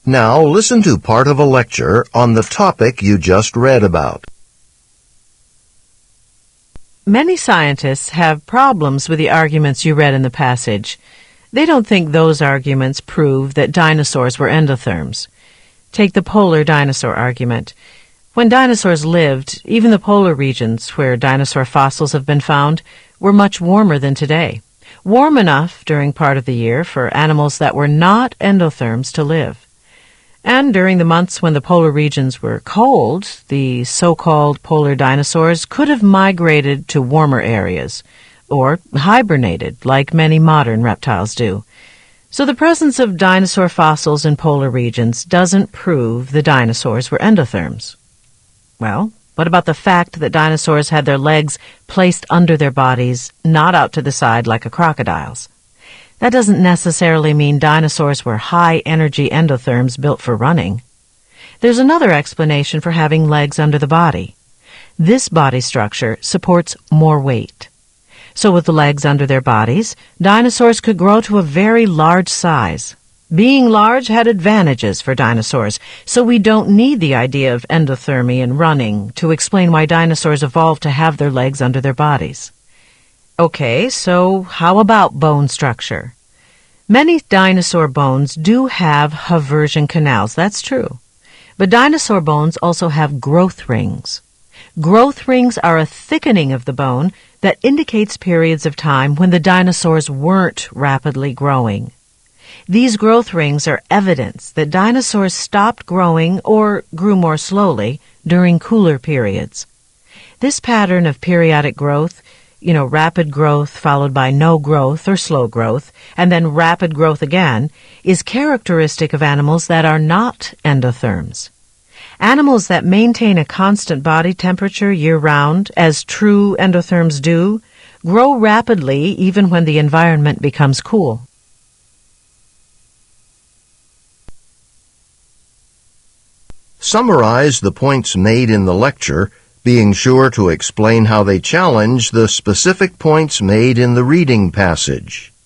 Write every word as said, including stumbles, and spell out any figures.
Now listen to part of a lecture on the topic you just read about. Many scientists have problems with the arguments you read in the passage. They don't think those arguments prove that dinosaurs were endotherms. Take the polar dinosaur argument. When dinosaurs lived, even the polar regions where dinosaur fossils have been found were much warmer than today. Warm enough during part of the year for animals that were not endotherms to live. And during the months when the polar regions were cold, the so-called polar dinosaurs could have migrated to warmer areas, or hibernated like many modern reptiles do. So the presence of dinosaur fossils in polar regions doesn't prove the dinosaurs were endotherms. Well, what about the fact that dinosaurs had their legs placed under their bodies, not out to the side like a crocodile's? That doesn't necessarily mean dinosaurs were high-energy endotherms built for running. There's another explanation for having legs under the body. This body structure supports more weight. So with the legs under their bodies, dinosaurs could grow to a very large size. Being large had advantages for dinosaurs, so we don't need the idea of endothermy and running to explain why dinosaurs evolved to have their legs under their bodies. Okay, so how about bone structure? Many dinosaur bones do have haversian canals, that's true. But dinosaur bones also have growth rings. Growth rings are a thickening of the bone that indicates periods of time when the dinosaurs weren't rapidly growing. These growth rings are evidence that dinosaurs stopped growing or grew more slowly during cooler periods. This pattern of periodic growth, you know, rapid growth followed by no growth or slow growth, and then rapid growth again, is characteristic of animals that are not endotherms. Animals that maintain a constant body temperature year-round, as true endotherms do, grow rapidly even when the environment becomes cool. Summarize the points made in the lecture, being sure to explain how they challenge the specific points made in the reading passage.